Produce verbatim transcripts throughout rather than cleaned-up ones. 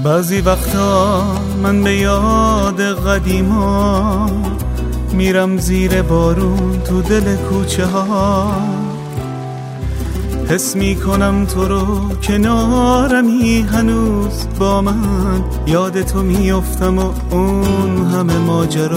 بعضی وقتا من به یاد قدیما میرم زیر بارون تو دل کوچه ها، حس میکنم تو رو کنارمی هنوز با من، یاد تو میافتم و اون همه ماجرا.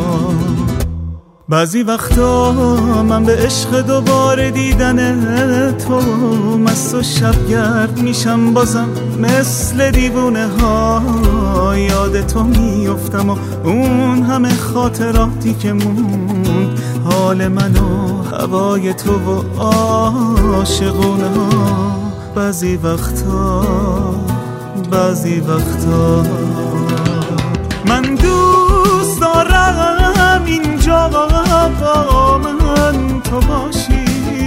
بعضی وقتا من به عشق دوباره دیدن تو مست و شبگرد میشم بازم مثل دیوونه ها، یاد تو میافتم و اون همه خاطراتی که موند، حال من و هوای تو و عاشقونه ها. بعضی وقتا بعضی وقتا من دوست دارم اینجا با من تو باشی،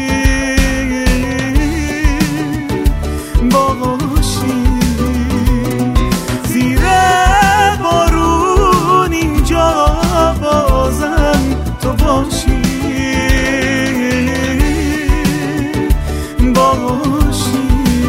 باشی زیر بارون اینجا بازم تو باشی، باشی.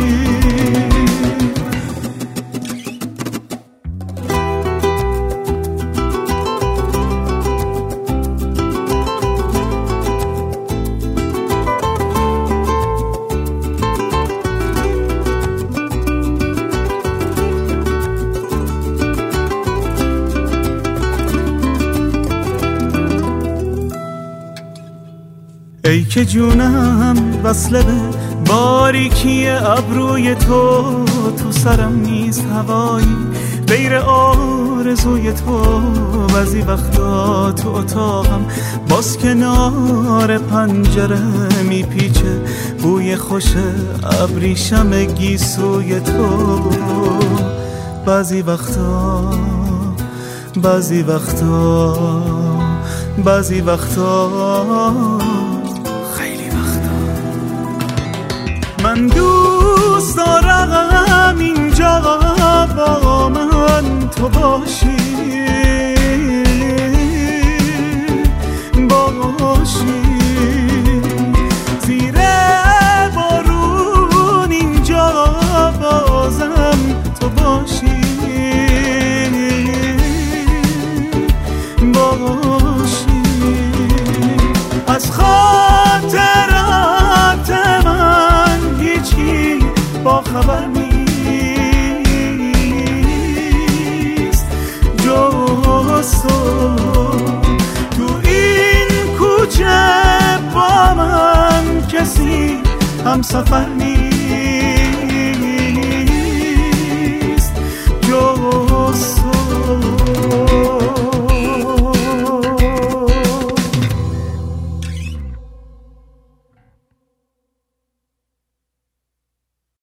ای که جونم وصله به باریکی ابروی تو، تو سرم نیست هوایی غیر آرزوی تو. بعضی وقتا تو اتاقم باز کنار پنجره میپیچه بوی خوش ابریشم گیسوی تو. بعضی وقتا بعضی وقتا بعضی وقتا من دوست دارم اینجا با من تو باشی، باشی زیر بارون اینجا بازم تو باشی، باشی. از خاطرات من هیچی با خبر نیست جز تو، تو این کوچه با من کسی هم سفر نیست.